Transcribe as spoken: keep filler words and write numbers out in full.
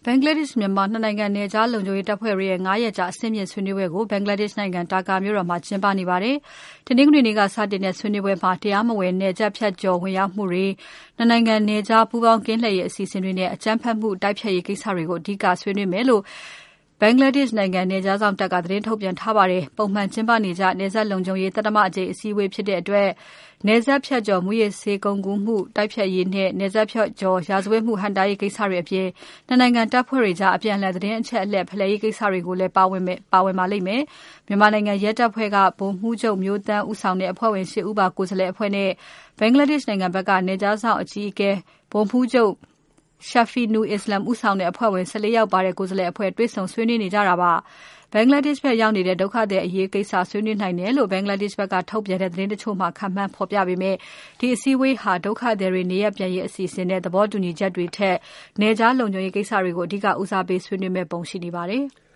ဘင်္ဂလားဒေ့ရှ်မြန်မာနှစ်နိုင်ငံနယ်ခြားလုံခြုံရေးတပ်ဖွဲ့တွေရဲ့ငါးရက်ကြာအဆင့်မြင့်ဆွေးနွေးပွဲကိုဘင်္ဂလားဒေ့ရှ်နိုင်ငံဒါကာမြို့တော်မှာကျင်းပနေပါတယ်။တနင်္ဂနွေနေ့ကစတင်တဲ့ဆွေးနွေးပွဲမှာတရားမဝင်နယ်စပ်ဖြတ်ကျော်ဝင်ရောက်မှုတွေ၊နှစ်နိုင်ငံနယ်ခြားပူးပေါင်းကင်းလှည့်ရေးအစီအစဉ်တွေနဲ့အကြမ်းဖက်မှုတိုက်ဖျက်ရေးကိစ္စတွေကိုအဓိကဆွေးနွေးမယ်လို့ဘင်္ဂလားဒေ့ရှ်နိုင်ငံနယ်ခြားစောင့်တပ်ကသတင်းထုတ်ပြန်ထားပါတယ်။ပုံမှန်ကျင်းပနေကြနယ်စပ်လုံခြုံရေးသတ္တမအကြိမ်အစည်းအဝေးဖြစ်တဲ့အတွက်နယ်စပ်ဖြတ်ကျော်မူရစ်ဆေးကုန်ကူးမှုတိုက်ဖျက်ရေးနဲ့နယ်စပ်ဖြတ်ကျော်ရာဇဝတ်မှုဟန့်တားရေးကိစ္စတွေအပြင်နှစ်နိုင်ငံတပ်ဖွဲ့တွေကြားအပြန်အလှန်သတင်းအချက်အလက်ဖလှယ်ရေးကိစ္စတွေကိုလည်းပါဝင်မယ်ပါဝင်ပါလိမ့်မယ်။မြန်မာနိုင်ငံရဲတပ်ဖွဲ့ကဗိုလ်မှူးချုပ်မျိုးသန်းဦးဆောင်တဲ့အဖွဲ့ဝင်၈ဦးပါကိုယ်စားလှယ်အဖွဲ့နဲ့ဘင်္ဂလားဒေ့ရှ်နိုင်ငံဘက်ကနယ်ခြားစောင့်အကြီးအကဲဗိုလ်မှူးချုပ်Shafeenu Islam ဦးဆောင်တဲ့အဖွဲ့ဝင်၁၄ယောက်ပါတဲ့ကိုယ်စားလှယ်အဖွဲ့တွေ့ဆုံဆွေးနွေးနေကြတာပါ။ဘင်္ဂလားဒေ့ရှ်ဘက်ရောက်နေတဲ့ဒုက္ခသည်အရေးကိစ္စဆွေးနွေးနိုင်တယ်လို့ဘင်္ဂလားဒေ့ရှ်ဘက်ကထုတ်ပြန်တဲ့သတင်းတချို့မှာခန့်မှန်းဖော်ပြပေမဲ့ဒီအစည်းအဝေးဟာဒုက္ခသည်တွေနေရပ်ပြန်ရေးအစီအစဉ်နဲ့သဘောတူညီချက်တွေထက်နယ်ခြားလုံခြုံရေးကိစ္စတွေကိုအဓိကဦးစားပေးဆွေးနွေးမဲ့ပုံရှိနေပါတယ်။